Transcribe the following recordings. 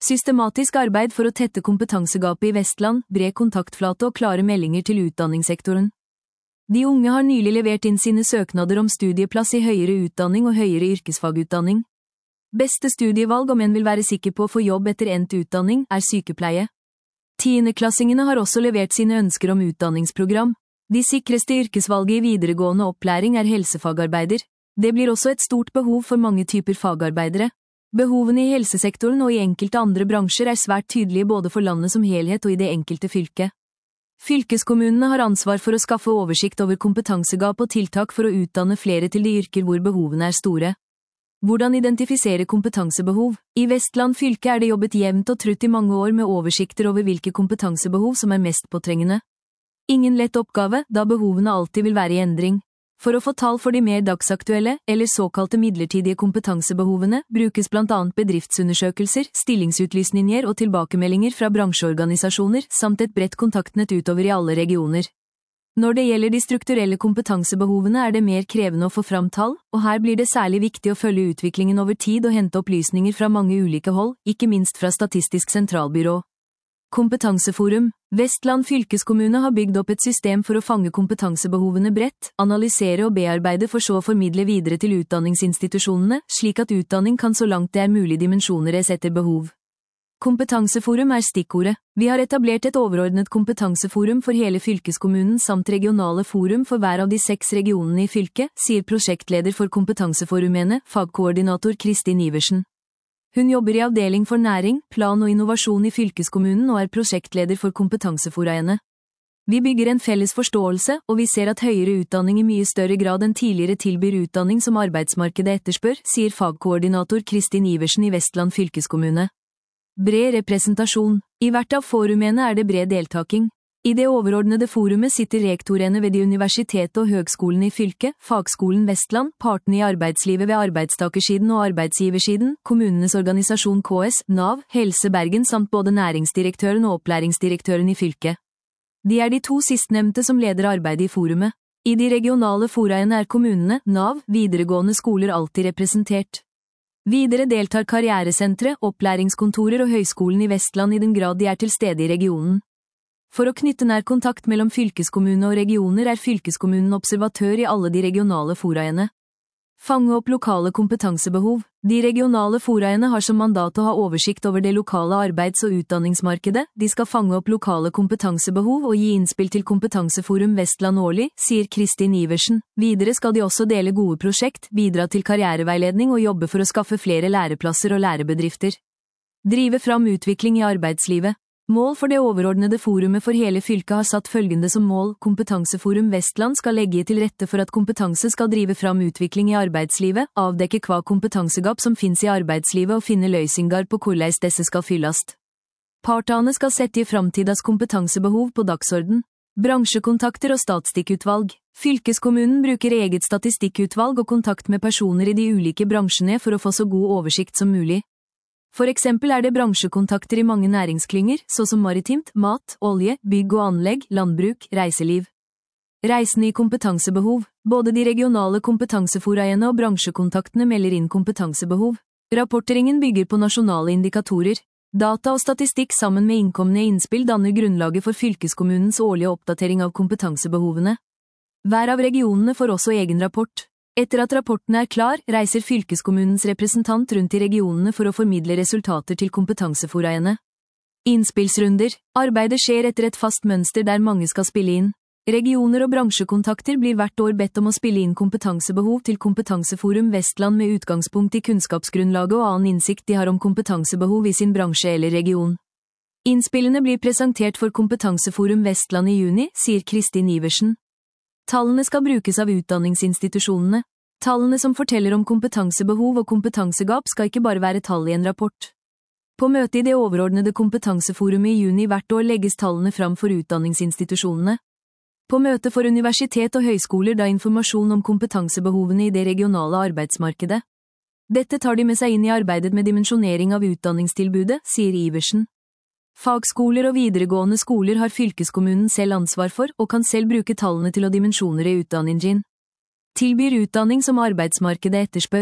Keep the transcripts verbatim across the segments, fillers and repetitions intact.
Systematisk arbeid for å tette kompetansegapet i Vestland, bred kontaktflate og klare meldinger til utdanningssektoren. De unge har nylig levert inn sine søknader om studieplass i høyere utdanning og høyere yrkesfagutdanning. Beste studievalg om en vil være sikker på å få jobb etter endt utdanning, er sykepleie. Tiendeklassingene har også levert sine ønsker om utdanningsprogram. De sikreste yrkesvalget i videregående opplæring er helsefagarbeider. Det blir også et stort behov for mange typer fagarbeidere. Behovene i helsesektoren og i enkelte andre bransjer er svært tydelige både for landet som helhet og i det enkelte fylke. Fylkeskommunene har ansvar for å skaffe oversikt over kompetansegap og tiltak for å utdanne flere til de yrker hvor behovene er store. Hvordan identifisere kompetansebehov? I Vestland fylke er det jobbet jevnt og trutt i mange år med oversikter over hvilke kompetansebehov som er mest påtrengende. Ingen lett oppgave, da behovene alltid vil være i endring. For å få tall for de mer dagsaktuelle, eller såkalte midlertidige kompetansebehovene, brukes blant annet bedriftsundersøkelser, stillingsutlysninger og tilbakemeldinger fra bransjeorganisasjoner, samt et bredt kontaktnett utover i alle regioner. Når det gjelder de strukturelle kompetansebehovene er det mer krevende å få fram tall, og her blir det særlig viktig å følge utviklingen over tid og hente opplysninger fra mange ulike hold, ikke minst fra Statistisk sentralbyrå. Kompetanseforum. Vestland fylkeskommune har bygd opp et system for å fange kompetansebehovene bredt, analysere og bearbeide for så å formidle videre til utdanningsinstitusjonene, slik at utdanning kan så langt det er mulig dimensjoneres etter behov. Kompetanseforum er stikkordet. Vi har etablert et overordnet kompetanseforum for hele fylkeskommunen samt regionale forum for hver av de seks regionene i fylket, sier prosjektleder for kompetanseforumene, fagkoordinator Kristin Iversen. Hun jobber i avdeling for næring, plan og innovasjon i fylkeskommunen og er prosjektleder for kompetanseforaene. Vi bygger en felles forståelse, og vi ser at høyere utdanning i mye større grad enn tidligere tilbyr utdanning som arbeidsmarkedet etterspør, sier fagkoordinator Kristin Iversen i Vestland fylkeskommune. Bred representasjon. I hvert av forumene er det bred deltaking. I det overordnede forumet sitter rektorene ved de universitet og høgskolene i fylket, Fagskolen Vestland, partene i arbeidslivet ved arbeidstakersiden og arbeidsgiversiden, kommunenes organisasjon K S, Nav, Helse Bergen samt både næringsdirektøren og opplæringsdirektøren i fylket. De er de to sistnevnte som leder arbeidet i forumet. I de regionale foraene er kommunene, Nav, videregående skoler alltid representert. Videre deltar karrieresentre, opplæringskontorer og høyskolen i Vestland i den grad de er til stede i regionen. For å knytte nær kontakt mellom fylkeskommune og regioner er fylkeskommunen observatør i alle de regionale foraene. Fange opp lokale kompetansebehov. De regionale foraene har som mandat å ha oversikt over det lokale arbeids- og utdanningsmarkedet, de skal fange opp lokale kompetansebehov og gi innspill til Kompetanseforum Vestland årlig, sier Kristin Iversen. Videre skal de også dele gode prosjekt, bidra til karriereveiledning og jobbe for å skaffe flere læreplasser og lærebedrifter. Drive fram utvikling i arbeidslivet. Mål for det overordnede forumet for hele fylket har satt følgende som mål: Kompetanseforum Vestland skal legge til rette for at kompetanse skal drive fram utvikling i arbeidslivet, avdekke hva kompetansegap som finnes i arbeidslivet og finne løysingar på hvordan disse skal fyllast. Partene skal sette i framtidas kompetansebehov på dagsorden. Bransjekontakter og statistikkutvalg. Fylkeskommunen bruker eget statistikkutvalg og kontakt med personer i de ulike bransjene for å få så god oversikt som mulig. For eksempel er det bransjekontakter i mange næringsklynger, så som maritimt, mat, olje, bygg og anlegg, landbruk, reiseliv. Reisende i kompetansebehov. Både de regionale kompetanseforaene og bransjekontaktene melder inn kompetansebehov. Rapporteringen bygger på nasjonale indikatorer. Data og statistikk sammen med innkomne innspill danner grunnlaget for fylkeskommunens årlige oppdatering av kompetansebehovene. Hver av regionene får også egen rapport. Etter at rapporten er klar, reiser fylkeskommunens representant rundt i regionene for å formidle resultater til kompetanseforaene. Innspillsrunder. Arbeidet skjer etter et fast mønster der mange skal spille inn. Regioner og bransjekontakter blir hvert år bedt om å spille inn kompetansebehov til Kompetanseforum Vestland med utgangspunkt i kunnskapsgrunnlaget og annen innsikt de har om kompetansebehov i sin bransje eller region. Innspillene blir presentert for Kompetanseforum Vestland i juni, sier Kristin Iversen. Tallene skal brukes av utdanningsinstitusjonene. Tallene som forteller om kompetansebehov og kompetansegap skal ikke bare være tall i en rapport. På møtet i det overordnede kompetanseforumet i juni hvert år legges tallene fram for utdanningsinstitusjonene. På møtet for universitet og høyskoler da informasjon om kompetansebehovene i det regionale arbeidsmarkedet. Dette tar de med seg inn i arbeidet med dimensjonering av utdanningstilbudet, sier Iversen. Fagskoler og videregående skoler har fylkeskommunen selv ansvar for, og kan selv bruke tallene til å dimensjonere utdanningen. Tilbyr utdanning som arbeidsmarkedet etterspør.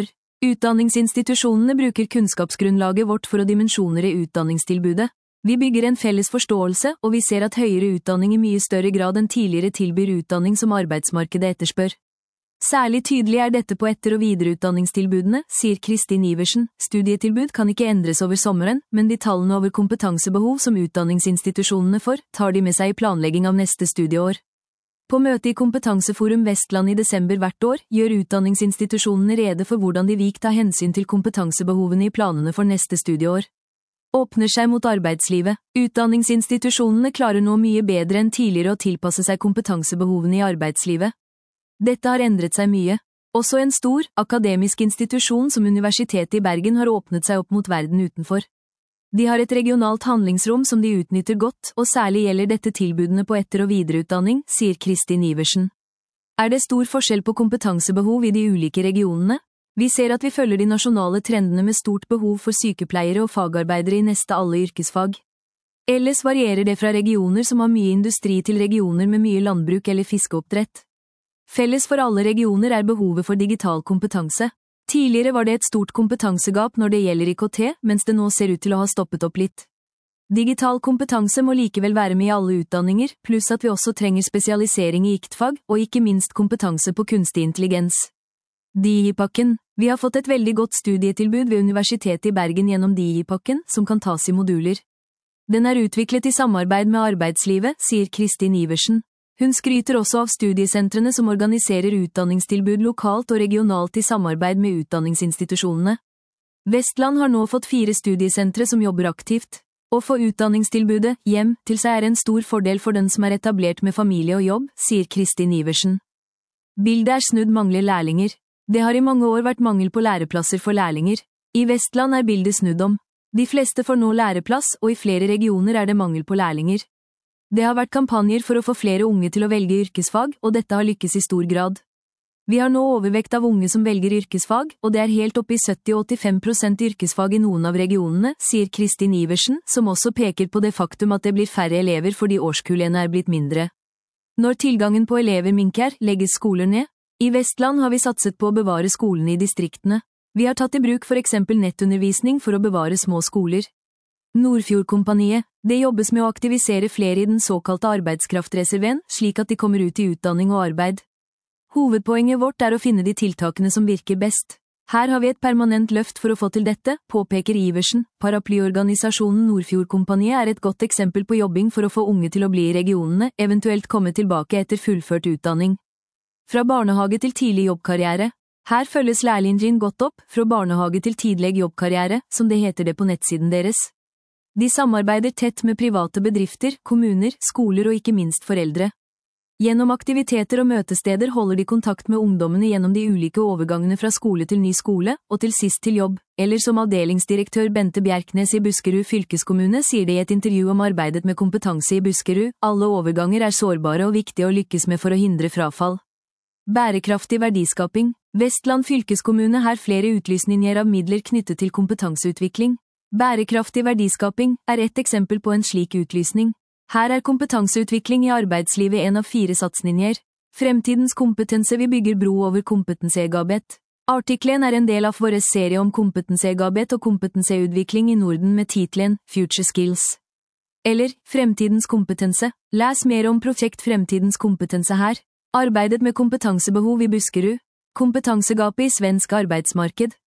Utdanningsinstitusjonene bruker kunnskapsgrunnlaget vårt for å dimensjonere utdanningstilbudet. Vi bygger en felles forståelse, og vi ser at høyere utdanning i mye større grad enn tidligere tilbyr utdanning som arbeidsmarkedet etterspør. Særlig tydelig er dette på etter- og videreutdanningstilbudene, sier Kristin Iversen. Studietilbud kan ikke endres over sommeren, men de tallene over kompetansebehov som utdanningsinstitusjonene får, tar de med seg i planlegging av neste studieår. På møte i Kompetanseforum Vestland i desember hvert år, gjør utdanningsinstitusjonene rede for hvordan de vil ta hensyn til kompetansebehovene i planene for neste studieår. Åpner seg mot arbeidslivet. Utdanningsinstitusjonene klarer nå mye bedre enn tidligere å tilpasse seg kompetansebehovene i arbeidslivet. Dette har endret seg mye. Også en stor, akademisk institusjon som Universitetet i Bergen har åpnet seg opp mot verden utenfor. De har et regionalt handlingsrom som de utnytter godt, og særlig gjelder dette tilbudene på etter- og videreutdanning, sier Kristin Iversen. Er det stor forskjell på kompetansebehov i de ulike regionene? Vi ser at vi følger de nasjonale trendene med stort behov for sykepleiere og fagarbeidere i neste alle yrkesfag. Ellers varierer det fra regioner som har mye industri til regioner med mye landbruk eller fiskeoppdrett. Felles for alle regioner er behovet for digital kompetanse. Tidligere var det et stort kompetansegap når det gjelder I K T, mens det nå ser ut til å ha stoppet opp litt. Digital kompetanse må likevel være med i alle utdanninger, pluss at vi også trenger spesialisering i I K T-fag, og ikke minst kompetanse på kunstig intelligens. D I I-pakken. Vi har fått et veldig godt studietilbud ved Universitetet i Bergen gjennom D I I-pakken, som kan tas i moduler. Den er utviklet i samarbeid med arbeidslivet, sier Kristin Iversen. Hun skryter også av studiesentrene som organiserer utdanningstilbud lokalt og regionalt i samarbeid med utdanningsinstitusjonene. Vestland har nå fått fire studiesentre som jobber aktivt. Å få utdanningstilbudet hjem til seg er en stor fordel for den som er etablert med familie og jobb, sier Kristin Iversen. Bildet er snudd, mangler lærlinger. Det har i mange år vært mangel på læreplasser for lærlinger. I Vestland er bildet snudd om. De fleste får nå læreplass, og i flere regioner er det mangel på lærlinger. Det har vært kampanjer for å få flere unge til å velge yrkesfag, og dette har lykkes i stor grad. Vi har nå overvekt av unge som velger yrkesfag, og det er helt oppe i sytti til åttifem prosent yrkesfag i noen av regionene, sier Kristin Iversen, som også peker på det faktum at det blir færre elever fordi årskullene er blitt mindre. Når tilgangen på elever minker, legges skoler ned. I Vestland har vi satset på å bevare skolene i distriktene. Vi har tatt i bruk for eksempel nettundervisning for å bevare små skoler. Nordfjordkompaniet. Det jobbes med å aktivisere flere i den såkalte arbeidskraftreserven, slik at de kommer ut i utdanning og arbeid. Hovedpoenget vårt er å finne de tiltakene som virker best. Her har vi et permanent løft for å få til dette, påpeker Iversen. Paraplyorganisasjonen Nordfjordkompaniet er et godt eksempel på jobbing for å få unge til å bli i regionene, eventuelt komme tilbake etter fullført utdanning. Fra barnehage til tidlig jobbkarriere. Her følges lærlingen godt opp, fra barnehage til tidlig jobbkarriere, som det heter det på nettsiden deres. De samarbeider tett med private bedrifter, kommuner, skoler og ikke minst foreldre. Gjennom aktiviteter og møtesteder holder de kontakt med ungdommene gjennom de ulike overgangene fra skole til ny skole, og til sist til jobb, eller som avdelingsdirektør Bente Bjerknes i Buskerud fylkeskommune sier det i et intervju om arbeidet med kompetanse i Buskerud, alle overganger er sårbare og viktige å lykkes med for å hindre frafall. Bærekraftig verdiskaping. Vestland fylkeskommune har flere utlysninger av midler knyttet til kompetanseutvikling. Bærekraftig verdiskaping er et eksempel på en slik utlysning. Her er kompetanseutvikling i arbeidslivet en av fire satsninger. Fremtidens kompetanse vi bygger bro over kompetansegapet. Artikkelen er en del av vår serie om kompetansegapet og kompetanseutvikling i Norden med titelen Future Skills. Eller Fremtidens kompetanse. Les mer om prosjekt Fremtidens kompetanse her. Arbeidet med kompetansebehov i Buskerud. Kompetansegapet i svensk arbeidsmarked.